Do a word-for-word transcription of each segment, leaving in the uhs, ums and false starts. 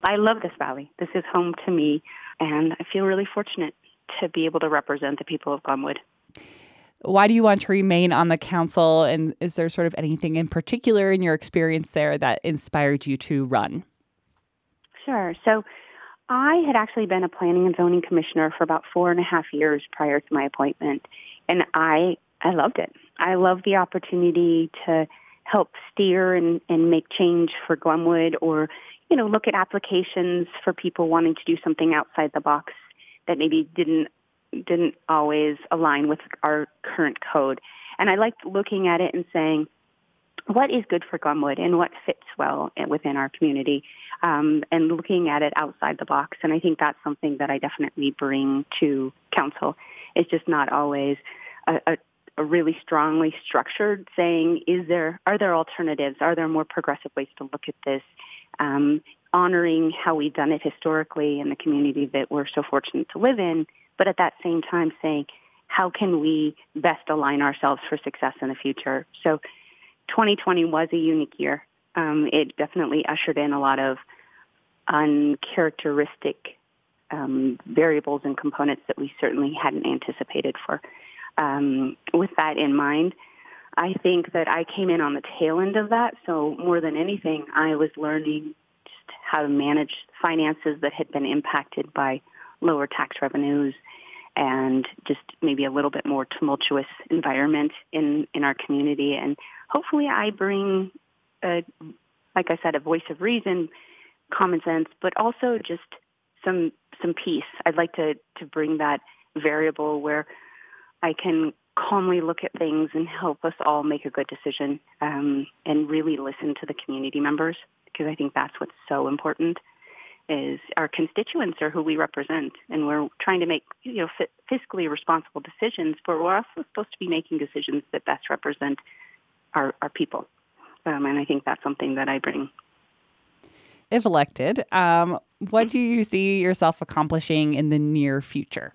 I love this valley. This is home to me, and I feel really fortunate to be able to represent the people of Glenwood. Why do you want to remain on the council, and is there sort of anything in particular in your experience there that inspired you to run? Sure. So I had actually been a planning and zoning commissioner for about four and a half years prior to my appointment, and I I loved it. I loved the opportunity to help steer and, and make change for Glenwood, or, you know, look at applications for people wanting to do something outside the box that maybe didn't didn't always align with our current code. And I liked looking at it and saying, what is good for Glenwood and what fits well within our community, um, and looking at it outside the box. And I think that's something that I definitely bring to council. It's just not always a, a, a really strongly structured saying, is there, are there alternatives? Are there more progressive ways to look at this? Um, honoring how we've done it historically in the community that we're so fortunate to live in, but at that same time saying, how can we best align ourselves for success in the future? So twenty twenty was a unique year. Um, it definitely ushered in a lot of uncharacteristic um, variables and components that we certainly hadn't anticipated for. Um, with that in mind, I think that I came in on the tail end of that. So more than anything, I was learning just how to manage finances that had been impacted by lower tax revenues and just maybe a little bit more tumultuous environment in, in our community. And hopefully I bring, a, like I said, a voice of reason, common sense, but also just some some peace. I'd like to, to bring that variable where I can calmly look at things and help us all make a good decision, um, and really listen to the community members, because I think that's what's so important. Is our constituents are who we represent, and we're trying to make, you know, fiscally responsible decisions, but we're also supposed to be making decisions that best represent our, our people. Um, and I think that's something that I bring. If elected, um, what do you see yourself accomplishing in the near future?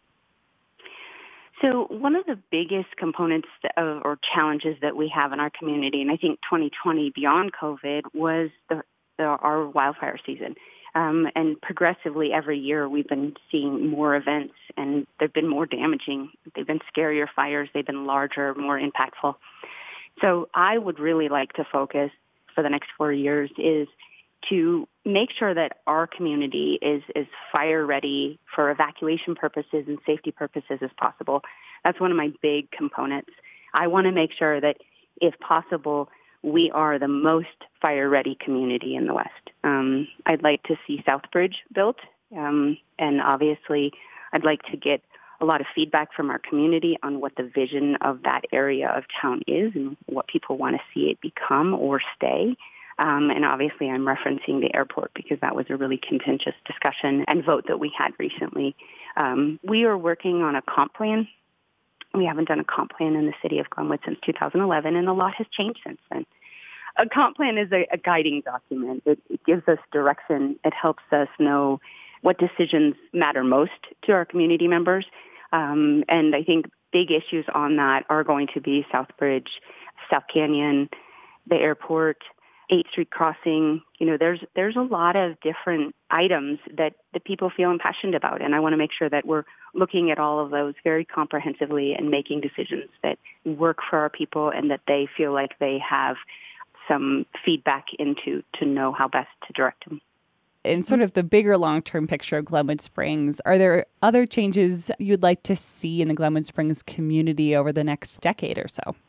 So one of the biggest components of, or challenges that we have in our community, and I think twenty twenty beyond COVID, was the, the our wildfire season. Um, and progressively every year we've been seeing more events, and they've been more damaging. They've been scarier fires. They've been larger, more impactful. So I would really like to focus for the next four years is to make sure that our community is is fire ready for evacuation purposes and safety purposes as possible. That's one of my big components. I want to make sure that, if possible, we are the most fire-ready community in the West. Um, I'd like to see Southbridge built, um, and obviously I'd like to get a lot of feedback from our community on what the vision of that area of town is and what people want to see it become or stay. Um, and obviously I'm referencing the airport because that was a really contentious discussion and vote that we had recently. Um, we are working on a comp plan. We haven't done a comp plan in the city of Glenwood since two thousand eleven, and a lot has changed since then. A comp plan is a, a guiding document. It, it gives us direction. It helps us know what decisions matter most to our community members. Um, and I think big issues on that are going to be Southbridge, South Canyon, the airport, eighth Street Crossing. You know, there's there's a lot of different items that, that people feel impassioned about. And I want to make sure that we're looking at all of those very comprehensively and making decisions that work for our people and that they feel like they have some feedback into to know how best to direct them. In sort of the bigger long-term picture of Glenwood Springs, are there other changes you'd like to see in the Glenwood Springs community over the next decade or so?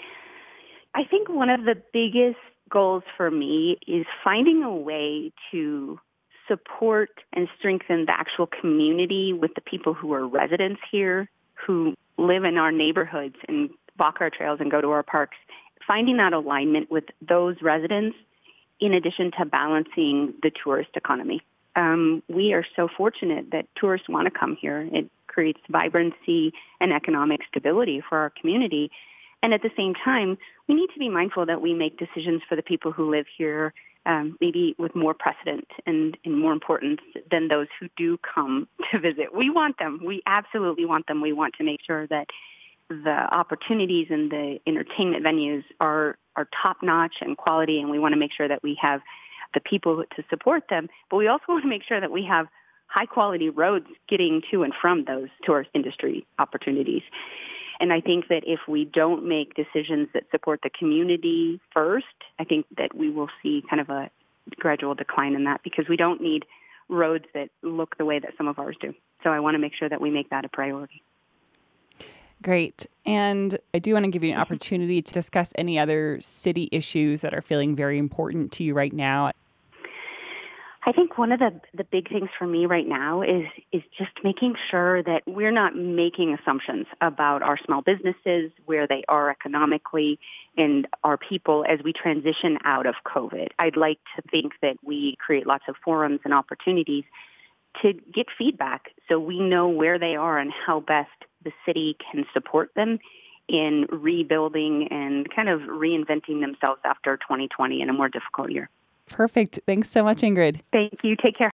I think one of the biggest goals for me is finding a way to support and strengthen the actual community with the people who are residents here, who live in our neighborhoods and walk our trails and go to our parks. Finding that alignment with those residents in addition to balancing the tourist economy. Um, we are so fortunate that tourists want to come here. It creates vibrancy and economic stability for our community. And at the same time, we need to be mindful that we make decisions for the people who live here, um, maybe with more precedent and, and more importance than those who do come to visit. We want them. We absolutely want them. We want to make sure that the opportunities and the entertainment venues are, are top-notch and quality, and we want to make sure that we have the people to support them, but we also want to make sure that we have high-quality roads getting to and from those tourist industry opportunities. And I think that if we don't make decisions that support the community first, I think that we will see kind of a gradual decline in that, because we don't need roads that look the way that some of ours do. So I want to make sure that we make that a priority. Great. And I do want to give you an opportunity to discuss any other city issues that are feeling very important to you right now. I think one of the, the big things for me right now is is just making sure that we're not making assumptions about our small businesses, where they are economically, and our people as we transition out of COVID. I'd like to think that we create lots of forums and opportunities to get feedback so we know where they are and how best the city can support them in rebuilding and kind of reinventing themselves after twenty twenty in a more difficult year. Perfect. Thanks so much, Ingrid. Thank you. Take care.